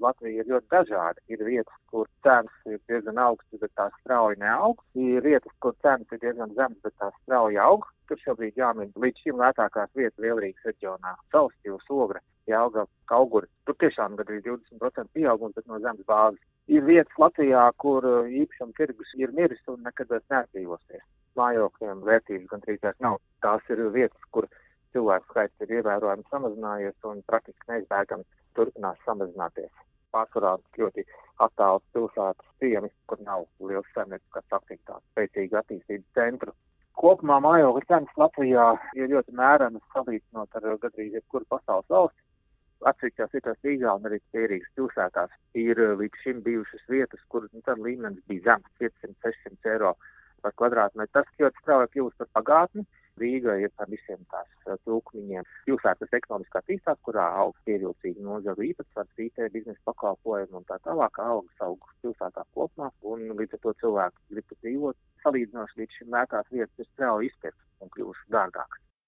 Latvija ir ļoti dažāda. Ir vietas, kur cenas ir diezgan augstas, bet tās strauji neaug. Ir vietas, kur cenas ir diezgan zemas, bet tās strauji aug. Tur šobrīd jāmin līdz šim lētākās vietas Lielrīgas reģionā. Saustīvs, Ogre, Jelgava, Kauguri. Tur tiešām gandrīz 20% pieaugums, bet no zemes bāzes. Ir vietas Latvijā, kur īpašuma tirgus ir miris un nekad vairs neatdzīvosies. Mājokļiem vērtības gandrīz vairs nav. Tās ir vietas, kur cilvēku skaits ir ievērojami samazinājies un praktiski neizbēgami turpinās samazināties. Pārsvarā ļoti attāls pilsētas ciemi, kur nav liels saimnieciskās aktivitātes, spēcīgi attīstītas centru. Kopumā mājokļu cenas Latvijā ir ļoti mērenas salīdzinot ar gandrīz jebkuru pasaules valsti. Atsevišķās vietās Rīgā un arī Rīgas pilsētās ir līdz šim bijušas vietas, kur tad līmenis bija zems, 500-600 eiro par kvadrātmetru. Tas ļoti strauji kļūst par pagātni. Rīga ir par visiem tās trūkumiņiem. Pilsētas ekonomiskā attīstās, kurā aug pievilcīgi nozaru īpatsvars, IT, biznesa pakalpojumi un tā tālāk auga pilsētā kopumā. Un līdz ar to cilvēki grib dzīvot. Salīdzinoši līdz šim lētās vietas ir strauji izpirktas un kļuvušas dārgākas.